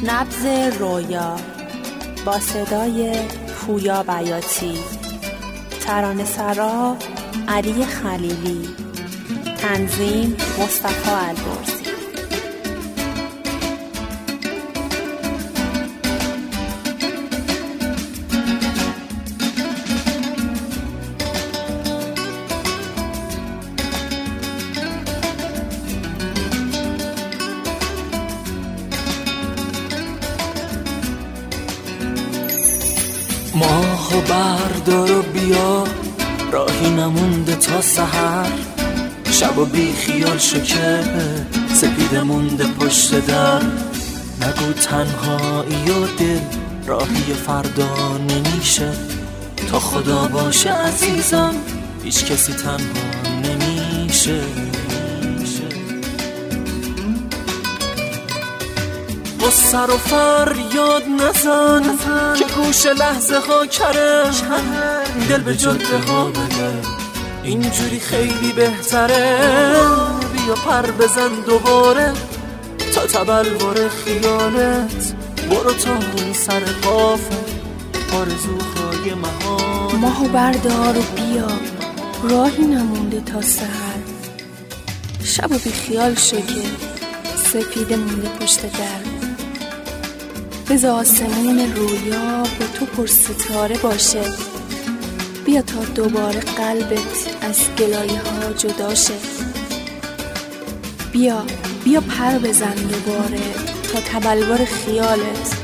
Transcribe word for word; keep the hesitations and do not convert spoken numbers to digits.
نبض رویا با صدای پویا بیاتی، ترانه سرا علی خلیلی، تنظیم مصطفی البرزی. ماهو بردار و بیا، راهی نمونده تا سحر. شب و بی خیال شو که سپیده مونده پشت در. نگو تنهایی و دل راهی فردا نمیشه. تا خدا باشه عزیزم هیچ کسی تنها نمیشه. با سر و فریاد نزن که گوش لحظه ها کره. دل به جاده ها بده اینجوری خیلی بهتره. بیا پر بزن دوباره تا تبلور خیالت. برو تا اون سر قافه آرزوهای مهان. ماهو بردار و بیا، راهی نمونده تا سحر. شب و بی خیال شو که سپیده مونده پشت در. بذار آسمون رویا با تو پر ستاره باشه. بیا تا دوباره قلبت از گلایه ها جدا شه. بیا بیا پر بزن دوباره تا تبلور خیالت.